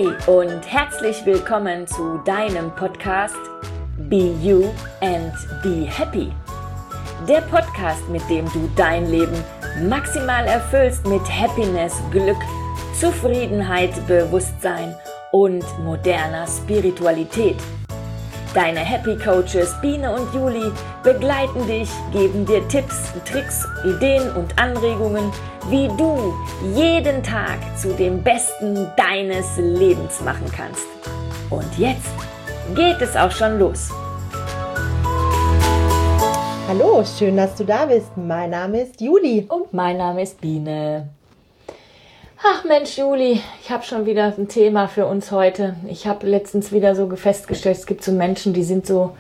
Hey und herzlich willkommen zu deinem Podcast Be You and Be Happy. Der Podcast, mit dem du dein Leben maximal erfüllst mit Happiness, Glück, Zufriedenheit, Bewusstsein und moderner Spiritualität. Deine Happy Coaches Biene und Juli begleiten dich, geben dir Tipps, Tricks, Ideen und Anregungen, wie du jeden Tag zu dem Besten deines Lebens machen kannst. Und jetzt geht es auch schon los. Hallo, schön, dass du da bist. Mein Name ist Juli. Und mein Name ist Biene. Ach Mensch, Juli, ich habe schon wieder ein Thema für uns heute. Ich habe letztens wieder so festgestellt, es gibt so Menschen, die sind so,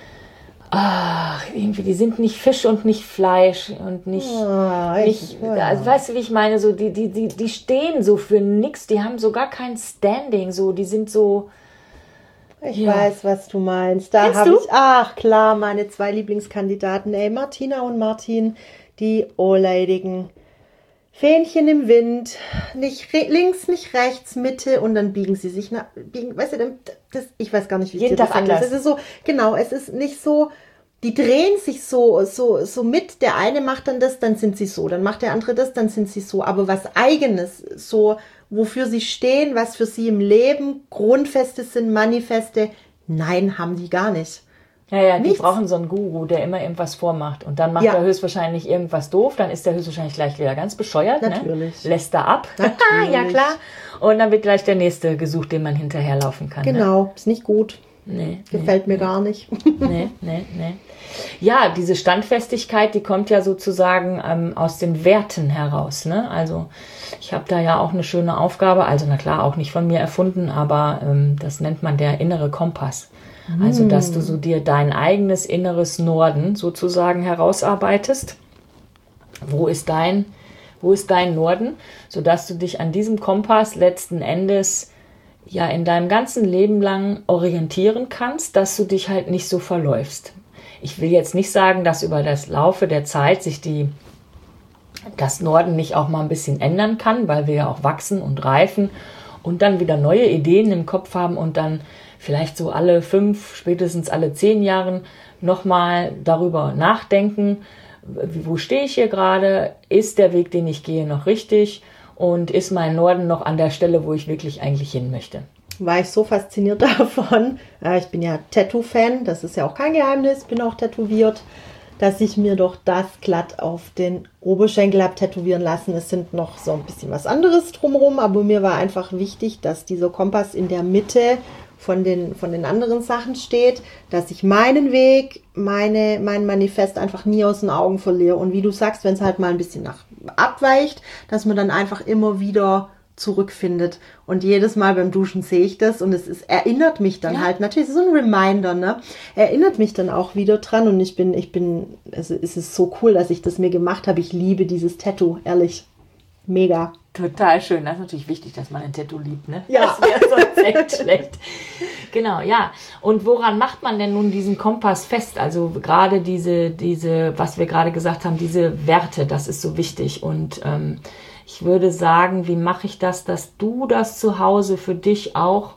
irgendwie, die sind nicht Fisch und nicht Fleisch und nicht, also weißt du, wie ich meine, so die stehen so für nix, die haben so gar kein Standing, so, die sind so. Ich weiß, was du meinst. Da habe ich, klar, meine zwei Lieblingskandidaten, Martina und Martin, die ohrleidigen Fähnchen im Wind, nicht links, nicht rechts, Mitte und dann biegen sie sich, weißt du, ich weiß gar nicht, wie jeden Tag anders. Es ist so, genau, es ist nicht so, die drehen sich so mit, der eine macht dann das, dann sind sie so, dann macht der andere das, dann sind sie so, aber was Eigenes, so, wofür sie stehen, was für sie im Leben Grundfeste sind, Manifeste, nein, haben die gar nicht. Ja, die brauchen so einen Guru, der immer irgendwas vormacht. Und dann macht er höchstwahrscheinlich irgendwas doof, dann ist er höchstwahrscheinlich gleich wieder ganz bescheuert. Natürlich. Ne? Lässt er ab. Natürlich. Ja, klar. Und dann wird gleich der nächste gesucht, dem man hinterherlaufen kann. Genau, ne? Ist nicht gut. Gefällt mir gar nicht. Nee. Ja, diese Standfestigkeit, die kommt ja sozusagen aus den Werten heraus. Ne? Also ich habe da ja auch eine schöne Aufgabe, also na klar, auch nicht von mir erfunden, aber das nennt man der innere Kompass. Also, dass du so dir dein eigenes inneres Norden sozusagen herausarbeitest. Wo ist dein Norden? Sodass du dich an diesem Kompass letzten Endes ja in deinem ganzen Leben lang orientieren kannst, dass du dich halt nicht so verläufst. Ich will jetzt nicht sagen, dass über das Laufe der Zeit sich das Norden nicht auch mal ein bisschen ändern kann, weil wir ja auch wachsen und reifen und dann wieder neue Ideen im Kopf haben und dann vielleicht so alle 5, spätestens alle 10 Jahren nochmal darüber nachdenken, wo stehe ich hier gerade, ist der Weg, den ich gehe, noch richtig und ist mein Norden noch an der Stelle, wo ich wirklich eigentlich hin möchte. War ich so fasziniert davon, ich bin ja Tattoo-Fan, das ist ja auch kein Geheimnis, bin auch tätowiert, dass ich mir doch das glatt auf den Oberschenkel habe tätowieren lassen. Es sind noch so ein bisschen was anderes drumherum, aber mir war einfach wichtig, dass dieser Kompass in der Mitte von den anderen Sachen steht, dass ich meinen Weg, mein Manifest einfach nie aus den Augen verliere. Und wie du sagst, wenn es halt mal ein bisschen abweicht, dass man dann einfach immer wieder zurückfindet. Und jedes Mal beim Duschen sehe ich das und erinnert mich dann halt, natürlich ist es so ein Reminder, ne? Erinnert mich dann auch wieder dran und also es ist so cool, dass ich das mir gemacht habe. Ich liebe dieses Tattoo, ehrlich. Mega. Total schön. Das ist natürlich wichtig, dass man ein Tattoo liebt, ne? Ja. Das wäre sonst echt schlecht. Genau, ja. Und woran macht man denn nun diesen Kompass fest? Also gerade diese, was wir gerade gesagt haben, diese Werte, das ist so wichtig. Und ich würde sagen, wie mache ich das, dass du das zu Hause für dich auch...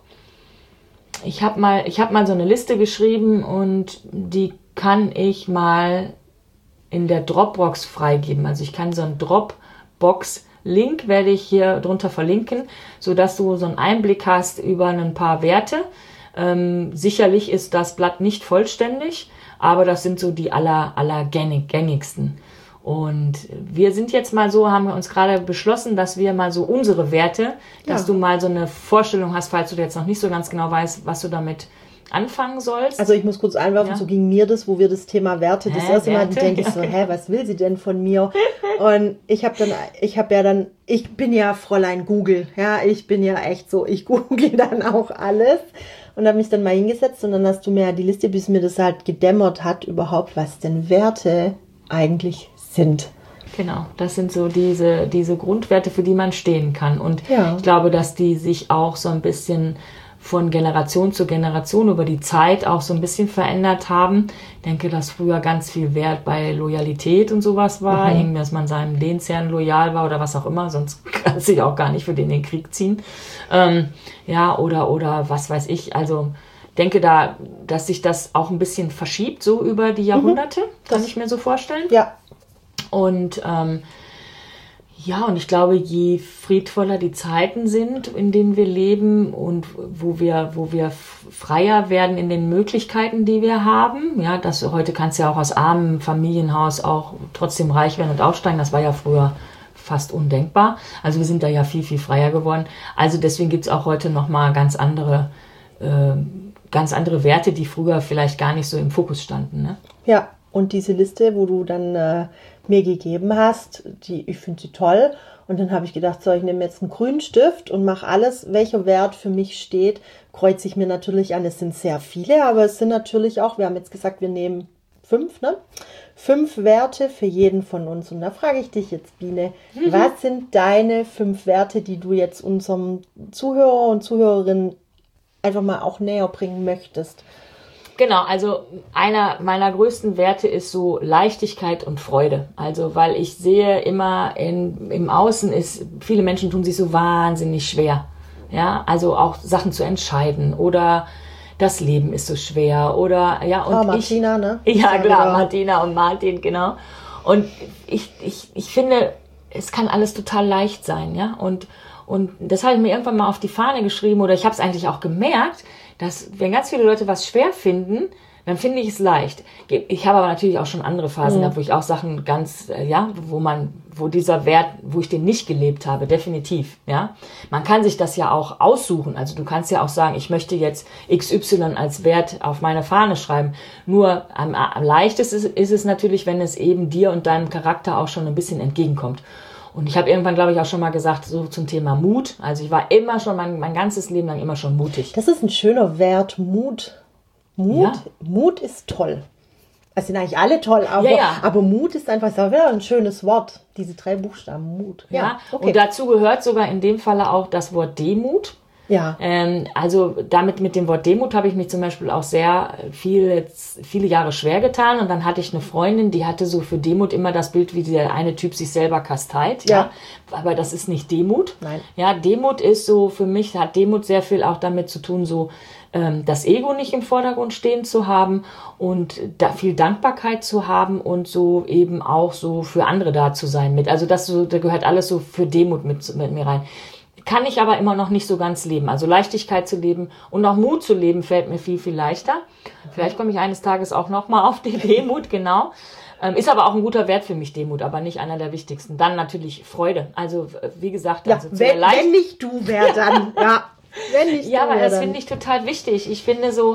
Ich hab mal so eine Liste geschrieben und die kann ich mal in der Dropbox freigeben. Also ich kann so einen Dropbox-Link werde ich hier drunter verlinken, sodass du so einen Einblick hast über ein paar Werte. Sicherlich ist das Blatt nicht vollständig, aber das sind so die gängigsten. Und wir sind jetzt mal so, haben wir uns gerade beschlossen, dass wir mal so unsere Werte, dass du mal so eine Vorstellung hast, falls du jetzt noch nicht so ganz genau weißt, was du damit anfangen sollst. Also ich muss kurz einwerfen, so ging mir das, wo wir das Thema Werte, das erste Mal denke ich so, was will sie denn von mir? Und ich bin ja Fräulein Google, ich bin ja echt so, ich google dann auch alles und habe mich dann mal hingesetzt und dann hast du mir ja die Liste, bis mir das halt gedämmert hat, überhaupt, was denn Werte eigentlich sind. Genau, das sind so diese Grundwerte, für die man stehen kann. Und ich glaube, dass die sich auch so ein bisschen von Generation zu Generation über die Zeit auch so ein bisschen verändert haben. Ich denke, dass früher ganz viel Wert bei Loyalität und sowas war, irgendwie, dass man seinem Lehnsherrn loyal war oder was auch immer, sonst kann sich auch gar nicht für den Krieg ziehen. Oder was weiß ich, also denke da, dass sich das auch ein bisschen verschiebt, so über die Jahrhunderte, kann ich mir so vorstellen. Ja. Und und ich glaube, je friedvoller die Zeiten sind, in denen wir leben und wo wir freier werden in den Möglichkeiten, die wir haben. Ja, heute kannst du ja auch aus armem Familienhaus auch trotzdem reich werden und aufsteigen. Das war ja früher fast undenkbar. Also wir sind da ja viel, viel freier geworden. Also deswegen gibt es auch heute nochmal ganz andere Werte, die früher vielleicht gar nicht so im Fokus standen. Ne? Ja, und diese Liste, wo du dann mir gegeben hast, ich finde sie toll. Und dann habe ich gedacht, so, ich nehme jetzt einen grünen Stift und mache alles, welcher Wert für mich steht, kreuze ich mir natürlich an. Es sind sehr viele, aber es sind natürlich auch, wir haben jetzt gesagt, wir nehmen 5, ne? 5 Werte für jeden von uns. Und da frage ich dich jetzt, Biene, was sind deine 5 Werte, die du jetzt unserem Zuhörer und Zuhörerinnen einfach mal auch näher bringen möchtest? Genau, also einer meiner größten Werte ist so Leichtigkeit und Freude. Also weil ich sehe immer im Außen viele Menschen tun sich so wahnsinnig schwer. Ja, also auch Sachen zu entscheiden oder das Leben ist so schwer oder ja und Martina, ne? Ja klar, Martina und Martin, genau. Und ich finde, es kann alles total leicht sein, ja. Und das habe ich mir irgendwann mal auf die Fahne geschrieben oder ich habe es eigentlich auch gemerkt, dass wenn ganz viele Leute was schwer finden, dann finde ich es leicht. Ich habe aber natürlich auch schon andere Phasen gehabt, wo ich auch Sachen ganz, wo dieser Wert, wo ich den nicht gelebt habe, definitiv, ja. Man kann sich das ja auch aussuchen. Also du kannst ja auch sagen, ich möchte jetzt XY als Wert auf meine Fahne schreiben. Nur am leichtesten ist es natürlich, wenn es eben dir und deinem Charakter auch schon ein bisschen entgegenkommt. Und ich habe irgendwann, glaube ich, auch schon mal gesagt, so zum Thema Mut. Also ich war immer schon, mein ganzes Leben lang immer schon mutig. Das ist ein schöner Wert, Mut. Ja. Mut ist toll. Es sind eigentlich alle toll, aber Mut ist einfach so wieder ein schönes Wort. Diese 3 Buchstaben, Mut. Ja, okay. Und dazu gehört sogar in dem Falle auch das Wort Demut. Ja. Also mit dem Wort Demut habe ich mich zum Beispiel auch sehr viele Jahre schwer getan. Und dann hatte ich eine Freundin, die hatte so für Demut immer das Bild, wie der eine Typ sich selber kasteit. Ja. Aber das ist nicht Demut. Nein. Ja, Demut ist so, für mich hat Demut sehr viel auch damit zu tun, so das Ego nicht im Vordergrund stehen zu haben und da viel Dankbarkeit zu haben und so eben auch so für andere da zu sein mit. Also da gehört alles so für Demut mit mir rein. Kann ich aber immer noch nicht so ganz leben. Also Leichtigkeit zu leben und auch Mut zu leben fällt mir viel, viel leichter. Vielleicht komme ich eines Tages auch nochmal auf die Demut, genau. Ist aber auch ein guter Wert für mich, Demut, aber nicht einer der wichtigsten. Dann natürlich Freude. Also wie gesagt, ja, wenn nicht du, wer dann? Ja, wenn nicht ja, aber das finde ich total wichtig. Ich finde so,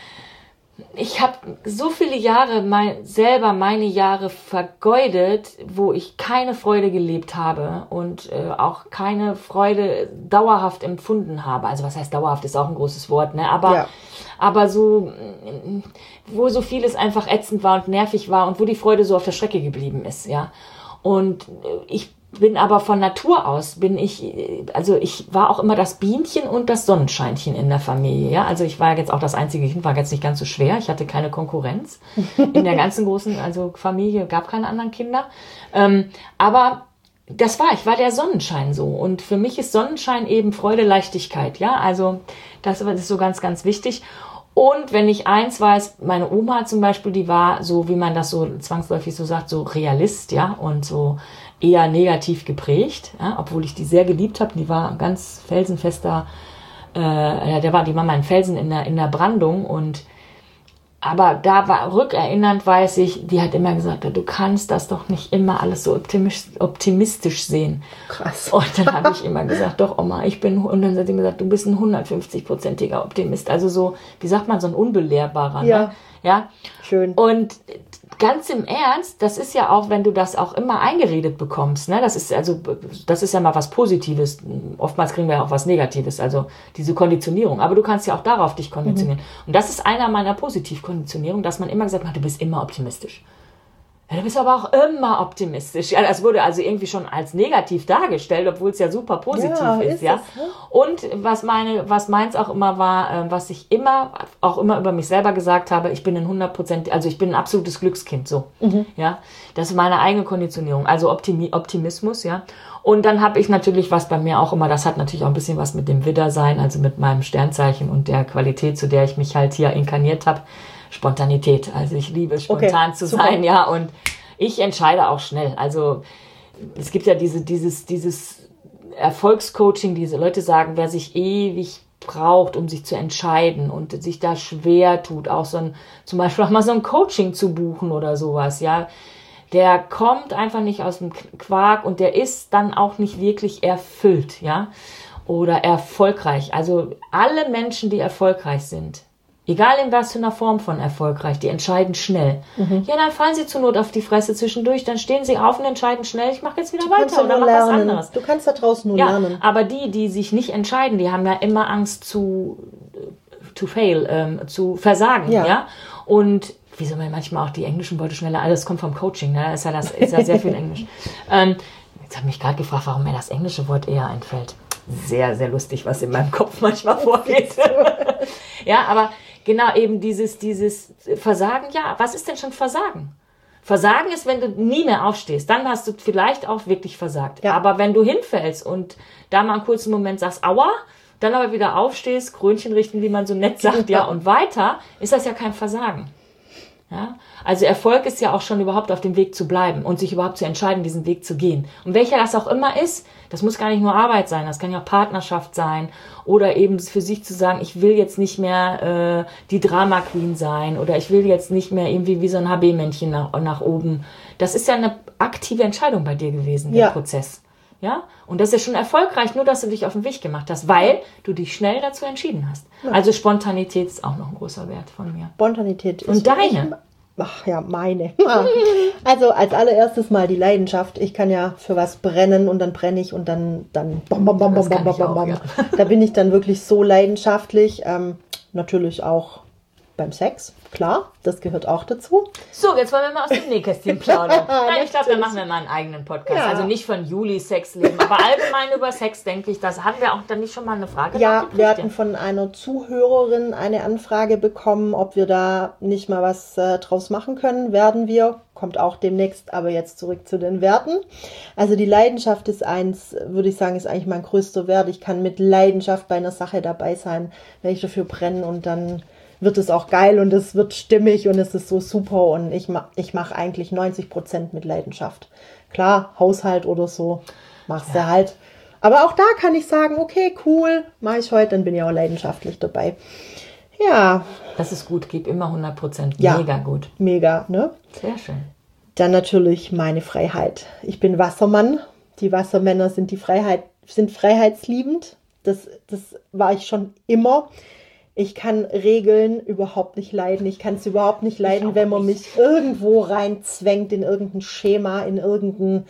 ich habe so viele Jahre meine Jahre vergeudet, wo ich keine Freude gelebt habe und auch keine Freude dauerhaft empfunden habe. Also was heißt dauerhaft, ist auch ein großes Wort, ne? Aber so, wo so vieles einfach ätzend war und nervig war und wo die Freude so auf der Strecke geblieben ist, ja. Und ich bin aber von Natur aus, ich war auch immer das Bienchen und das Sonnenscheinchen in der Familie, ja. Also ich war jetzt auch das einzige Kind, war jetzt nicht ganz so schwer. Ich hatte keine Konkurrenz. In der ganzen großen, Familie gab keine anderen Kinder. Aber ich war der Sonnenschein so. Und für mich ist Sonnenschein eben Freude, Leichtigkeit, ja. Also das ist so ganz, ganz wichtig. Und wenn ich eins weiß, meine Oma zum Beispiel, die war so, wie man das so zwangsläufig so sagt, so Realist, ja, und so eher negativ geprägt, ja, obwohl ich die sehr geliebt habe. Die war ganz felsenfester, die war mein Felsen in der Brandung aber da war rückerinnernd, weiß ich, die hat immer gesagt, du kannst das doch nicht immer alles so optimistisch sehen. Krass. Und dann habe ich immer gesagt, doch Oma, und dann hat sie mir gesagt, du bist ein 150-prozentiger Optimist. Also so, wie sagt man, so ein Unbelehrbarer. Ja. Ne? Ja. Schön. Und ganz im Ernst, das ist ja auch, wenn du das auch immer eingeredet bekommst, ne? Das ist ja mal was Positives. Oftmals kriegen wir ja auch was Negatives, also diese Konditionierung. Aber du kannst ja auch darauf dich konditionieren. Und das ist einer meiner Positivkonditionierungen, dass man immer gesagt hat, du bist immer optimistisch. Ja, du bist aber auch immer optimistisch. Ja, das wurde also irgendwie schon als negativ dargestellt, obwohl es ja super positiv ist. Ja. Es, ne? Und was meins auch immer war, was ich auch immer über mich selber gesagt habe, ich bin ich bin ein absolutes Glückskind, so. Ja. Das ist meine eigene Konditionierung, also Optimismus, ja. Und dann habe ich natürlich, was bei mir auch immer, das hat natürlich auch ein bisschen was mit dem Widder sein, also mit meinem Sternzeichen und der Qualität, zu der ich mich halt hier inkarniert habe, Spontanität. Also ich liebe spontan zu sein, ja, und ich entscheide auch schnell. Also es gibt ja dieses Erfolgscoaching, diese Leute sagen, wer sich ewig braucht, um sich zu entscheiden und sich da schwer tut, auch zum Beispiel auch mal so ein Coaching zu buchen oder sowas, ja, der kommt einfach nicht aus dem Quark und der ist dann auch nicht wirklich erfüllt, ja, oder erfolgreich. Also alle Menschen, die erfolgreich sind, egal in was für einer Form von erfolgreich, die entscheiden schnell. Ja, dann fallen sie zur Not auf die Fresse zwischendurch, dann stehen sie auf und entscheiden schnell, ich mache jetzt wieder weiter oder mach was anderes. Du kannst da draußen nur lernen. Aber die sich nicht entscheiden, die haben ja immer Angst zu versagen, ja. Und wie soll man manchmal auch die englischen Worte schneller, alles kommt vom Coaching, ne? Ist ja sehr viel Englisch. Jetzt habe ich mich gerade gefragt, warum mir das englische Wort eher einfällt. Sehr, sehr lustig, was in meinem Kopf manchmal vorgeht. Ja, aber genau eben dieses Versagen, ja, was ist denn schon Versagen? Versagen ist, wenn du nie mehr aufstehst, dann hast du vielleicht auch wirklich versagt. Ja. Aber wenn du hinfällst und da mal einen kurzen Moment sagst, aua, dann aber wieder aufstehst, Krönchen richten, wie man so nett sagt, ja, und weiter, ist das ja kein Versagen. Ja? Also Erfolg ist ja auch schon überhaupt auf dem Weg zu bleiben und sich überhaupt zu entscheiden, diesen Weg zu gehen. Und welcher das auch immer ist, das muss gar nicht nur Arbeit sein, das kann ja auch Partnerschaft sein oder eben für sich zu sagen, ich will jetzt nicht mehr die Drama Queen sein oder ich will jetzt nicht mehr irgendwie wie so ein HB-Männchen nach oben. Das ist ja eine aktive Entscheidung bei dir gewesen, der Prozess. Ja? Und das ist ja schon erfolgreich, nur dass du dich auf den Weg gemacht hast, weil du dich schnell dazu entschieden hast. Ja. Also Spontanität ist auch noch ein großer Wert von mir. Spontanität ist. Und deine? Ach ja, meine. Also als allererstes mal die Leidenschaft. Ich kann ja für was brennen und dann brenne ich und dann bam, bam, bam, bam, bam, bam, bam. Da bin ich dann wirklich so leidenschaftlich. Natürlich auch beim Sex, klar, das gehört auch dazu. So, jetzt wollen wir mal aus dem Nähkästchen plaudern. Nein, ich glaube, da machen wir mal einen eigenen Podcast. Ja. Also nicht von Juli Sexleben, aber allgemein über Sex, denke ich. Das haben wir auch dann nicht schon mal eine Frage. Ja, wir hatten von einer Zuhörerin eine Anfrage bekommen, ob wir da nicht mal was draus machen können. Werden wir, kommt auch demnächst, aber jetzt zurück zu den Werten. Also die Leidenschaft ist eins, würde ich sagen, ist eigentlich mein größter Wert. Ich kann mit Leidenschaft bei einer Sache dabei sein, wenn ich dafür brenne und dann wird es auch geil und es wird stimmig und es ist so super und ich mache eigentlich 90% mit Leidenschaft. Klar, Haushalt oder so machst du halt. Aber auch da kann ich sagen, okay, cool, mache ich heute, dann bin ich auch leidenschaftlich dabei. Ja. Das ist gut, gib immer 100%. Ja, mega gut. Mega, ne? Sehr schön. Dann natürlich meine Freiheit. Ich bin Wassermann. Die Wassermänner sind freiheitsliebend. Das war ich schon immer. Ich kann Regeln überhaupt nicht leiden. Ich kann es überhaupt nicht leiden, wenn man mich irgendwo reinzwängt in irgendein Schema, in irgendeine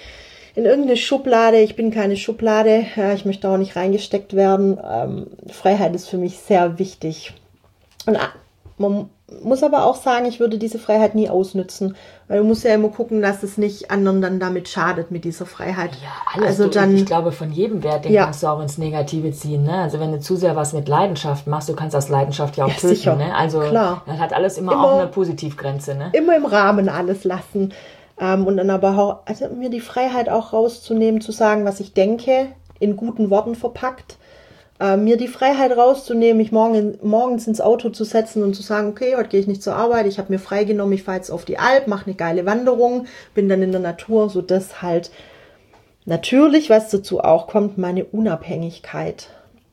Schublade. Ich bin keine Schublade. Ja, ich möchte auch nicht reingesteckt werden. Freiheit ist für mich sehr wichtig. Und man muss aber auch sagen, ich würde diese Freiheit nie ausnützen. Weil du musst ja immer gucken, dass es nicht anderen dann damit schadet mit dieser Freiheit. Ja, alles. Also ich glaube, von jedem Wert, den kannst du auch ins Negative ziehen. Ne? Also wenn du zu sehr was mit Leidenschaft machst, du kannst aus Leidenschaft ja auch töten. Sicher. Ne? Also klar. Das hat alles immer auch eine Positivgrenze. Ne? Immer im Rahmen alles lassen. Und dann aber auch, also mir die Freiheit auch rauszunehmen, zu sagen, was ich denke, in guten Worten verpackt. Mir die Freiheit rauszunehmen, mich morgens ins Auto zu setzen und zu sagen, okay, heute gehe ich nicht zur Arbeit, ich habe mir freigenommen, ich fahre jetzt auf die Alp, mache eine geile Wanderung, bin dann in der Natur, so das halt. Natürlich, was dazu auch kommt, meine Unabhängigkeit.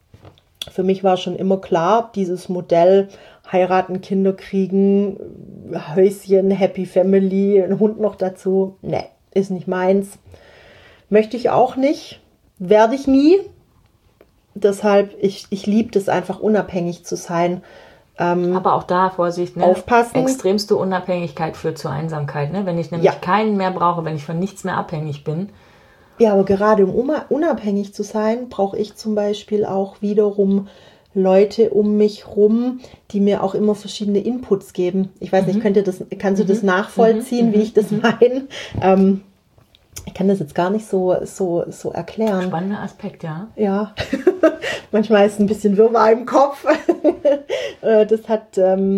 Für mich war schon immer klar, dieses Modell, heiraten, Kinder kriegen, Häuschen, Happy Family, ein Hund noch dazu, ne, ist nicht meins. Möchte ich auch nicht, werde ich nie. Deshalb, ich liebe es einfach, unabhängig zu sein. Aber auch da, Vorsicht, ne? Aufpassen. Extremste Unabhängigkeit führt zur Einsamkeit. Ne? Wenn ich nämlich keinen mehr brauche, wenn ich von nichts mehr abhängig bin. Ja, aber gerade um unabhängig zu sein, brauche ich zum Beispiel auch wiederum Leute um mich rum, die mir auch immer verschiedene Inputs geben. Ich weiß nicht, kannst du das nachvollziehen, wie ich das meine? Ich kann das jetzt gar nicht so erklären. Spannender Aspekt, ja. Ja, manchmal ist ein bisschen Wirrwarr im Kopf. Das hat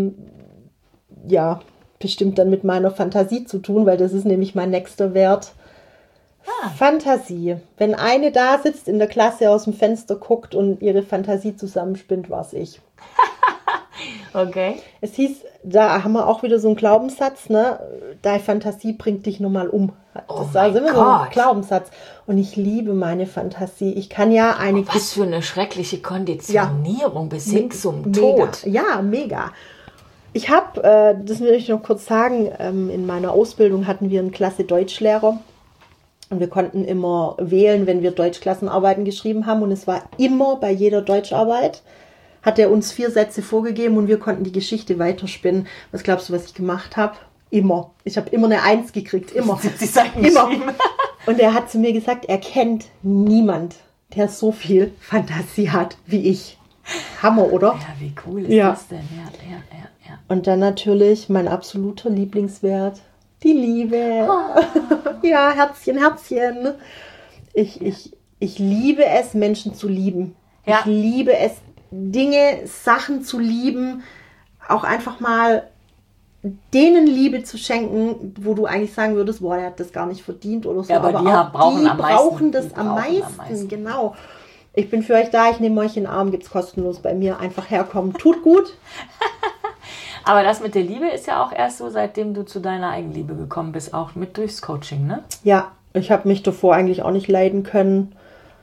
bestimmt dann mit meiner Fantasie zu tun, weil das ist nämlich mein nächster Wert. Fantasie. Wenn eine da sitzt in der Klasse, aus dem Fenster guckt und ihre Fantasie zusammenspinnt, war's ich. Okay. Es hieß, da haben wir auch wieder so einen Glaubenssatz, ne? Deine Fantasie bringt dich nun mal um. Das war immer so ein Glaubenssatz. Und ich liebe meine Fantasie. Ich kann ja eine... Was für eine schreckliche Konditionierung bis hin zum mega. Tod. Ja, mega. Ich habe, das will ich noch kurz sagen, in meiner Ausbildung hatten wir einen Klasse Deutschlehrer. Und wir konnten immer wählen, wenn wir Deutschklassenarbeiten geschrieben haben. Und es war immer bei jeder Deutscharbeit, hat er uns 4 Sätze vorgegeben und wir konnten die Geschichte weiterspinnen. Was glaubst du, was ich gemacht habe? Immer. Ich habe immer eine 1 gekriegt. Immer. Immer. Und er hat zu mir gesagt, er kennt niemand, der so viel Fantasie hat wie ich. Hammer, oder? Ja, wie cool ist das denn? Ja. Und dann natürlich mein absoluter Lieblingswert. Die Liebe. Oh. Ja, Herzchen. Ich liebe es, Menschen zu lieben. Ja. Ich liebe es, Sachen zu lieben. Auch einfach mal denen Liebe zu schenken, wo du eigentlich sagen würdest, boah, der hat das gar nicht verdient oder so. Ja, aber die brauchen das am meisten. Genau. Ich bin für euch da, ich nehme euch in den Arm, gibt's kostenlos bei mir. Einfach herkommen. Tut gut. Aber das mit der Liebe ist ja auch erst so, seitdem du zu deiner Eigenliebe gekommen bist, auch mit durchs Coaching, ne? Ja, ich habe mich davor eigentlich auch nicht leiden können.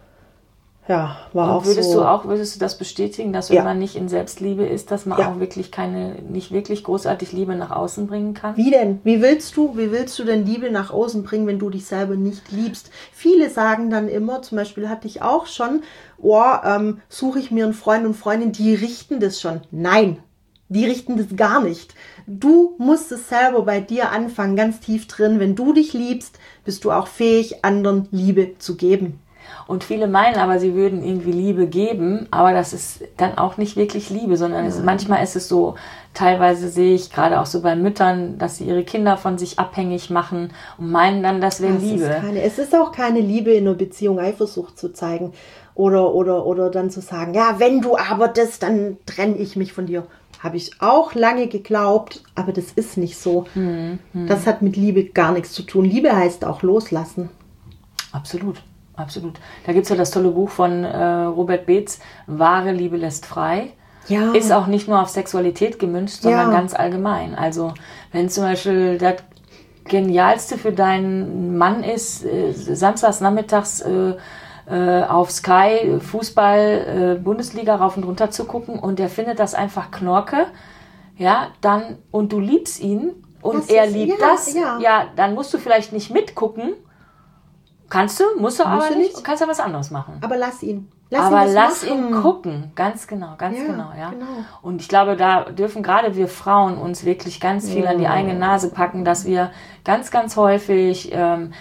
Ja, war auch so. Würdest du das bestätigen, dass wenn man nicht in Selbstliebe ist, dass man auch wirklich nicht wirklich großartig Liebe nach außen bringen kann? Wie denn? Wie willst du denn Liebe nach außen bringen, wenn du dich selber nicht liebst? Viele sagen dann immer, zum Beispiel hatte ich auch schon, suche ich mir einen Freund und Freundin, die richten das schon. Nein. Die richten das gar nicht. Du musst es selber bei dir anfangen, ganz tief drin. Wenn du dich liebst, bist du auch fähig, anderen Liebe zu geben. Und viele meinen aber, sie würden irgendwie Liebe geben, aber das ist dann auch nicht wirklich Liebe, sondern manchmal ist es so, teilweise sehe ich gerade auch so bei Müttern, dass sie ihre Kinder von sich abhängig machen und meinen dann, das wäre Liebe. Es ist auch keine Liebe, in einer Beziehung Eifersucht zu zeigen oder dann zu sagen, ja, wenn du aber das, dann trenne ich mich von dir. Habe ich auch lange geglaubt, aber das ist nicht so. Das hat mit Liebe gar nichts zu tun. Liebe heißt auch loslassen. Absolut. Da gibt es ja das tolle Buch von Robert Beetz, Wahre Liebe lässt frei. Ja. Ist auch nicht nur auf Sexualität gemünzt, sondern ganz allgemein. Also wenn zum Beispiel das Genialste für deinen Mann ist, samstags nachmittags auf Sky Fußball Bundesliga rauf und runter zu gucken und der findet das einfach Knorke, ja, dann, und du liebst ihn und er liebt das, dann musst du vielleicht nicht mitgucken, musst du aber nicht, und kannst ja was anderes machen. Aber lass ihn. Lass ihn gucken, ganz genau, ja. Genau. Und ich glaube, da dürfen gerade wir Frauen uns wirklich ganz viel an die eigene Nase packen, dass wir ganz, ganz häufig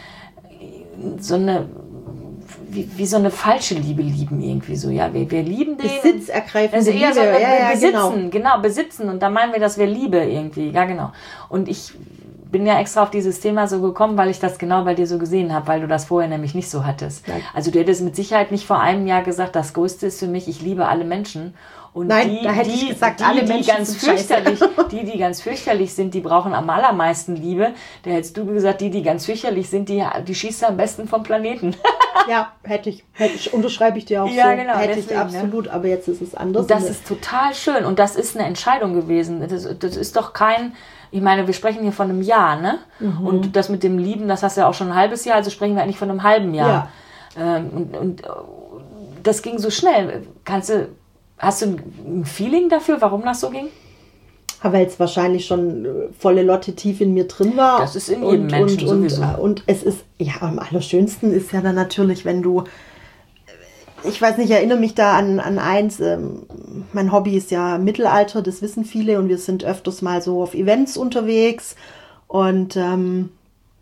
so eine falsche Liebe lieben irgendwie so. Ja, wir lieben den. Besitzergreifende Liebe. So besitzen. Und da meinen wir, das wäre Liebe irgendwie. Ja, genau. Und ich bin ja extra auf dieses Thema so gekommen, weil ich das genau bei dir so gesehen habe, weil du das vorher nämlich nicht so hattest. Nein. Also du hättest mit Sicherheit nicht vor einem Jahr gesagt, das Größte ist für mich, ich liebe alle Menschen. Und Nein, da hätte ich gesagt, alle Menschen die ganz fürchterlich sind, die brauchen am allermeisten Liebe. Da hättest du gesagt, die ganz fürchterlich sind, die schießt am besten vom Planeten. Ja, hätte ich, unterschreibe ich dir auch ja, so. Genau, hätte deswegen, ich absolut, aber jetzt ist es anders. Und das ist total schön und das ist eine Entscheidung gewesen. Das ist doch ich meine, wir sprechen hier von einem Jahr, ne? Mhm. Und das mit dem Lieben, das hast du ja auch schon ein halbes Jahr, also sprechen wir eigentlich von einem halben Jahr. Ja. Und das ging so schnell. Hast du ein Feeling dafür, warum das so ging? Weil es wahrscheinlich schon volle Lotte tief in mir drin war. Das ist in jedem Menschen sowieso. Und es ist, ja, am allerschönsten ist ja dann natürlich, wenn du, ich weiß nicht, ich erinnere mich da an eins, mein Hobby ist ja Mittelalter, das wissen viele und wir sind öfters mal so auf Events unterwegs und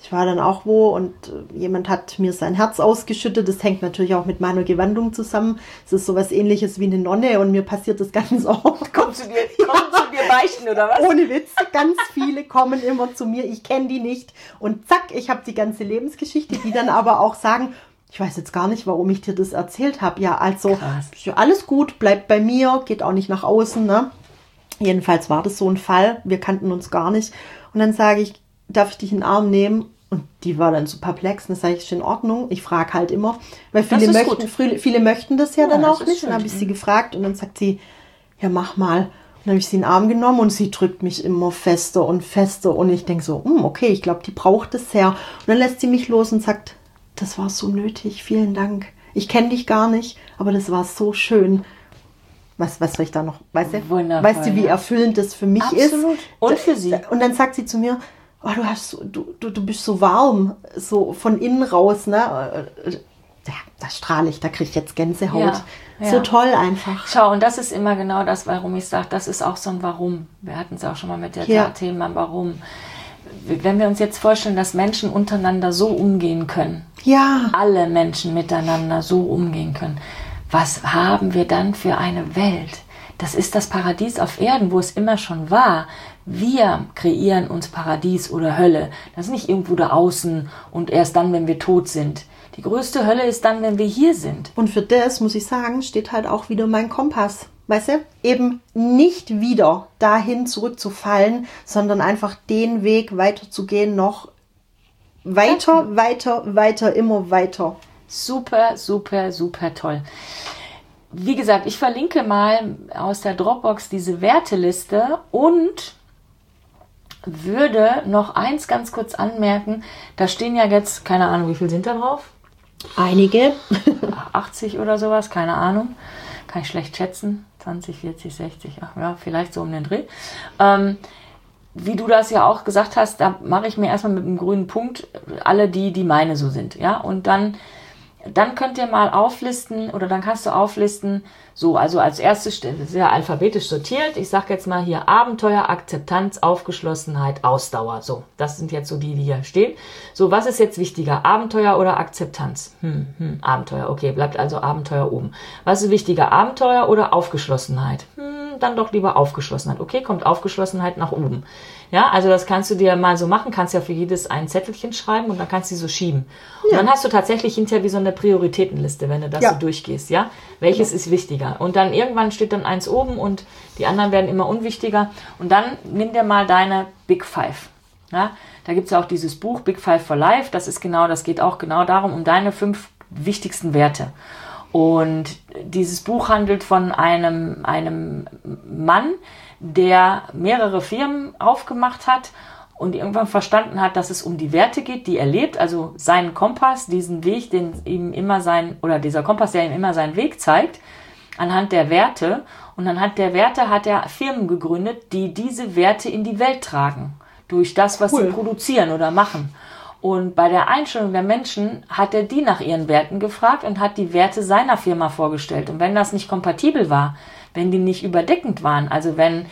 Ich war dann auch wo und jemand hat mir sein Herz ausgeschüttet. Das hängt natürlich auch mit meiner Gewandung zusammen. Es ist sowas Ähnliches wie eine Nonne und mir passiert das ganz oft. Kommt zu dir beichten oder was? Ohne Witz, ganz viele kommen immer zu mir. Ich kenne die nicht und zack, ich habe die ganze Lebensgeschichte, die dann aber auch sagen, ich weiß jetzt gar nicht, warum ich dir das erzählt habe. Ja, also ist ja alles gut, bleibt bei mir, geht auch nicht nach außen. Ne? Jedenfalls war das so ein Fall. Wir kannten uns gar nicht. Und dann sage ich, darf ich dich in den Arm nehmen? Und die war dann so perplex. Und dann sage ich, ist in Ordnung. Ich frage halt immer. Weil viele möchten das ja dann auch nicht. Dann habe ich sie gefragt und dann sagt sie, ja, mach mal. Und dann habe ich sie in den Arm genommen und sie drückt mich immer fester und fester. Und ich denke so, okay, ich glaube, die braucht es sehr. Und dann lässt sie mich los und sagt, das war so nötig. Vielen Dank. Ich kenne dich gar nicht, aber das war so schön. Was soll ich da noch? Weißt du, wie erfüllend das für mich ist? Und für sie. Und dann sagt sie zu mir, oh, du bist so warm, so von innen raus, ne? Ja, da strahle ich, da kriege ich jetzt Gänsehaut. Ja. So toll einfach. Schau, und das ist immer genau das, warum ich sage, das ist auch so ein Warum. Wir hatten es auch schon mal mit der Thema Warum. Wenn wir uns jetzt vorstellen, dass Menschen untereinander so umgehen können, alle Menschen miteinander so umgehen können, was haben wir dann für eine Welt? Das ist das Paradies auf Erden, wo es immer schon war. Wir kreieren uns Paradies oder Hölle. Das ist nicht irgendwo da außen und erst dann, wenn wir tot sind. Die größte Hölle ist dann, wenn wir hier sind. Und für das, muss ich sagen, steht halt auch wieder mein Kompass. Weißt du, eben nicht wieder dahin zurückzufallen, sondern einfach den Weg weiterzugehen, noch weiter, immer weiter. Super, super, super toll. Wie gesagt, ich verlinke mal aus der Dropbox diese Werteliste und würde noch eins ganz kurz anmerken. Da stehen ja jetzt, keine Ahnung, wie viel sind da drauf? Einige. 80 oder sowas, keine Ahnung. Kann ich schlecht schätzen. 20, 40, 60, ach ja, vielleicht so um den Dreh. Wie du das ja auch gesagt hast, da mache ich mir erstmal mit einem grünen Punkt alle die meine so sind. Ja, und dann könnt ihr mal auflisten oder dann kannst du auflisten, so, also als erstes sehr alphabetisch sortiert. Ich sage jetzt mal hier Abenteuer, Akzeptanz, Aufgeschlossenheit, Ausdauer. So, das sind jetzt so die hier stehen. So, was ist jetzt wichtiger, Abenteuer oder Akzeptanz? Abenteuer, okay, bleibt also Abenteuer oben. Was ist wichtiger, Abenteuer oder Aufgeschlossenheit? Dann doch lieber Aufgeschlossenheit. Okay, kommt Aufgeschlossenheit nach oben. Ja, also das kannst du dir mal so machen, kannst ja für jedes ein Zettelchen schreiben und dann kannst du die so schieben. Und dann hast du tatsächlich hinterher wie so eine Prioritätenliste, wenn du das so durchgehst, ja? Welches ist wichtiger? Und dann irgendwann steht dann eins oben und die anderen werden immer unwichtiger. Und dann nimm dir mal deine Big Five. Ja? Da gibt es ja auch dieses Buch Big Five for Life. Das geht auch genau darum, um deine 5 wichtigsten Werte. Und dieses Buch handelt von einem Mann, der mehrere Firmen aufgemacht hat und irgendwann verstanden hat, dass es um die Werte geht, die er lebt, also seinen Kompass, diesen Weg, dieser Kompass, der ihm immer seinen Weg zeigt, anhand der Werte. Und anhand der Werte hat er Firmen gegründet, die diese Werte in die Welt tragen, durch das, was sie produzieren oder machen. Und bei der Einstellung der Menschen hat er die nach ihren Werten gefragt und hat die Werte seiner Firma vorgestellt. Und wenn das nicht kompatibel war, wenn die nicht überdeckend waren, also wenn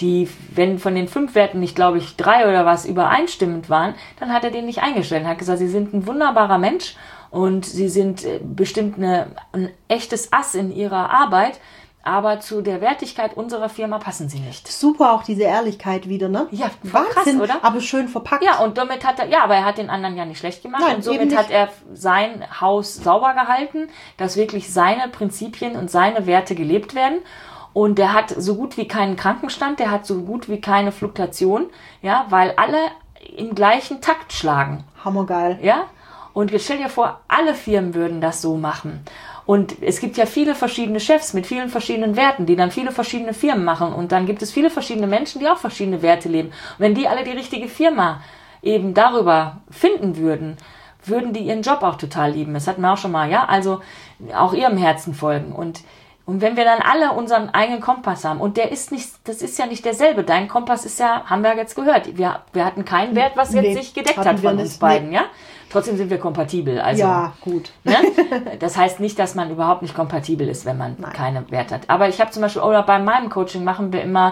von den 5 Werten nicht, glaube ich, 3 oder was übereinstimmend waren, dann hat er den nicht eingestellt. Er hat gesagt, sie sind ein wunderbarer Mensch und sie sind bestimmt ein echtes Ass in ihrer Arbeit, aber zu der Wertigkeit unserer Firma passen sie nicht. Super, auch diese Ehrlichkeit wieder, ne? Ja, Wahnsinn, krass, oder? Aber schön verpackt. Ja, und damit aber er hat den anderen ja nicht schlecht gemacht. Nein, und somit hat er sein Haus sauber gehalten, dass wirklich seine Prinzipien und seine Werte gelebt werden. Und der hat so gut wie keinen Krankenstand, der hat so gut wie keine Fluktuation, ja, weil alle im gleichen Takt schlagen. Hammergeil. Ja? Und jetzt stell dir vor, alle Firmen würden das so machen. Und es gibt ja viele verschiedene Chefs mit vielen verschiedenen Werten, die dann viele verschiedene Firmen machen. Und dann gibt es viele verschiedene Menschen, die auch verschiedene Werte leben. Und wenn die alle die richtige Firma eben darüber finden würden die ihren Job auch total lieben. Das hatten wir auch schon mal, ja. Also auch ihrem Herzen folgen. Und wenn wir dann alle unseren eigenen Kompass haben, und das ist ja nicht derselbe. Dein Kompass ist ja, haben wir jetzt gehört, wir hatten keinen Wert, was jetzt sich gedeckt hat von uns beiden, ja. Trotzdem sind wir kompatibel. Also, ja, gut. Ne? Das heißt nicht, dass man überhaupt nicht kompatibel ist, wenn man keine Werte hat. Aber ich habe zum Beispiel, oder bei meinem Coaching machen wir immer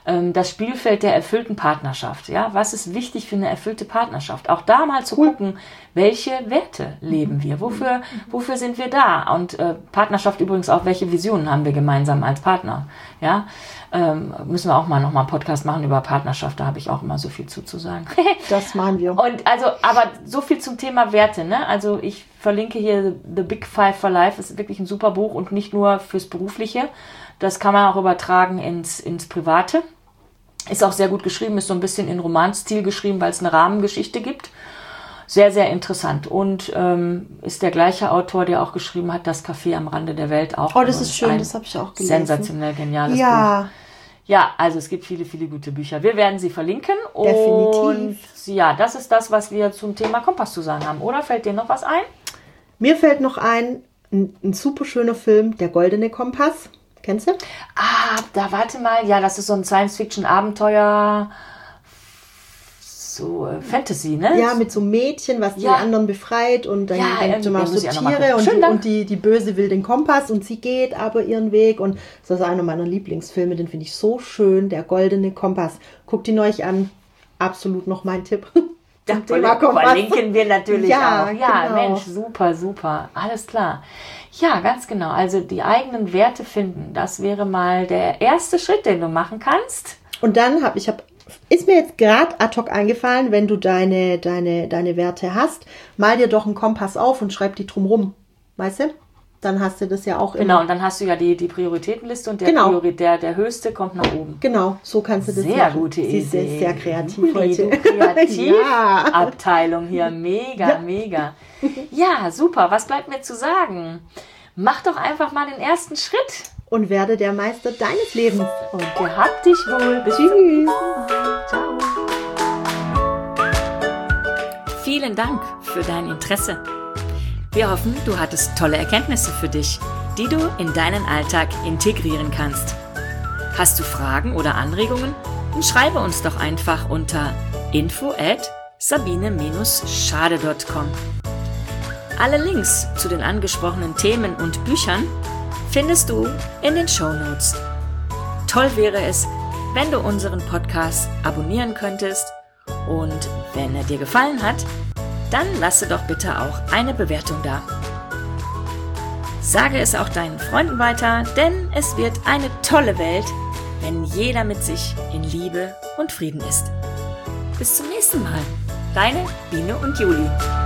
Das Spielfeld der erfüllten Partnerschaft. Ja, was ist wichtig für eine erfüllte Partnerschaft? Auch da mal zu gucken, welche Werte leben wir? Wofür sind wir da? Und Partnerschaft übrigens auch, welche Visionen haben wir gemeinsam als Partner? Ja, müssen wir auch mal nochmal einen Podcast machen über Partnerschaft. Da habe ich auch immer so viel zu sagen. Das machen wir. Und also, aber so viel zum Thema Werte, ne? Also ich verlinke hier The Big Five for Life. Das ist wirklich ein super Buch und nicht nur fürs Berufliche. Das kann man auch übertragen ins Private. Ist auch sehr gut geschrieben, ist so ein bisschen in Romanstil geschrieben, weil es eine Rahmengeschichte gibt. Sehr, sehr interessant. Und ist der gleiche Autor, der auch geschrieben hat, Das Café am Rande der Welt auch. Oh, das ist schön, das habe ich auch gelesen. Sensationell geniales Buch. Ja, also es gibt viele, viele gute Bücher. Wir werden sie verlinken. Definitiv. Und ja, das ist das, was wir zum Thema Kompass zu sagen haben. Oder fällt dir noch was ein? Mir fällt noch ein super schöner Film, Der Goldene Kompass. Kennst du? Warte mal. Ja, das ist so ein Science-Fiction-Abenteuer, so Fantasy, ne? Ja, mit so einem Mädchen, was die anderen befreit und dann denkt man so Tiere und die Böse will den Kompass und sie geht aber ihren Weg und das ist einer meiner Lieblingsfilme, den finde ich so schön, Der Goldene Kompass. Guckt ihn euch an, absolut noch mein Tipp. Das verlinken wir natürlich auch. Ja, genau. Mensch, super, super. Alles klar. Ja, ganz genau. Also die eigenen Werte finden, das wäre mal der erste Schritt, den du machen kannst. Und dann ist mir jetzt gerade ad hoc eingefallen, wenn du deine Werte hast, mal dir doch einen Kompass auf und schreib die drum rum. Weißt du? Dann hast du das ja auch immer. Genau, und dann hast du ja die Prioritätenliste und der höchste kommt nach oben. Genau, so kannst du das sehr machen. Gute Idee. Sie ist sehr kreativ heute. Kreativabteilung hier. Mega, mega. Ja, super. Was bleibt mir zu sagen? Mach doch einfach mal den ersten Schritt. Und werde der Meister deines Lebens. Und gehabt dich wohl. Bis zum nächsten Mal. Ciao. Vielen Dank für dein Interesse. Wir hoffen, du hattest tolle Erkenntnisse für dich, die du in deinen Alltag integrieren kannst. Hast du Fragen oder Anregungen? Dann schreibe uns doch einfach unter info@sabine-schade.com. Alle Links zu den angesprochenen Themen und Büchern findest du in den Shownotes. Toll wäre es, wenn du unseren Podcast abonnieren könntest und wenn er dir gefallen hat, dann lasse doch bitte auch eine Bewertung da. Sage es auch deinen Freunden weiter, denn es wird eine tolle Welt, wenn jeder mit sich in Liebe und Frieden ist. Bis zum nächsten Mal. Deine Biene und Juli.